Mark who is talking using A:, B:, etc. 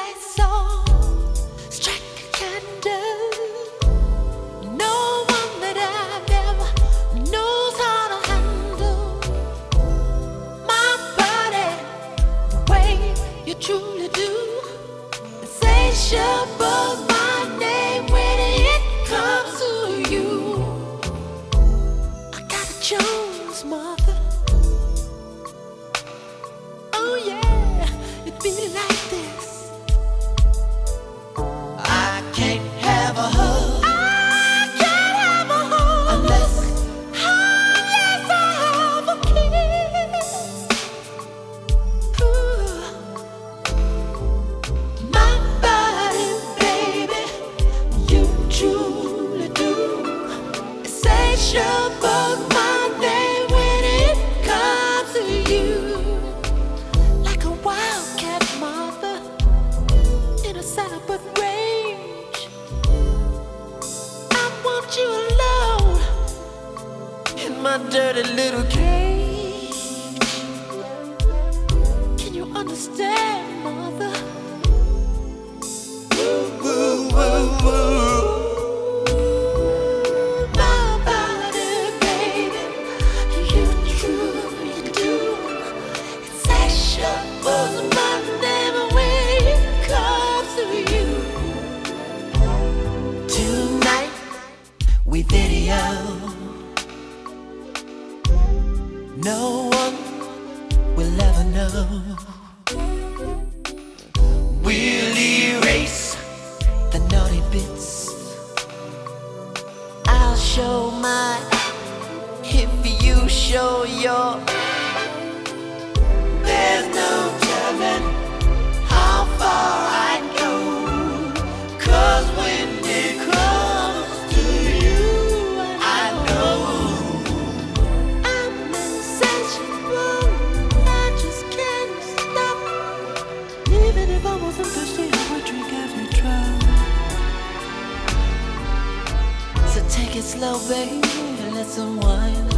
A: lights on, strike a candle. No one that I've ever knows how to handle my body the way you truly do. Insatiable, my name when it comes to you. I gotta choose, mother. Oh yeah, it be like this. I can't have a hug. I can't have a hug unless I have a kiss. Ooh. My body, baby, you truly do. Insatiable, my name when it comes to you. Like a wildcat mother in a celibate rage. I want you alone in my dirty little cage. Can you understand, mother? Woo, woo, woo. My body, baby, you truly do. Insatiable's my name when it comes to you. Tonight we video. No one will ever know. We'll erase the naughty bits. I'll show mine if you show your. There's no telling how far I'd go. 'Cause when it comes to you, I know I'm insatiable. I just can't stop. Even if I wasn't thirsty, I would drink every drop. So take it slow, baby, let's unwind.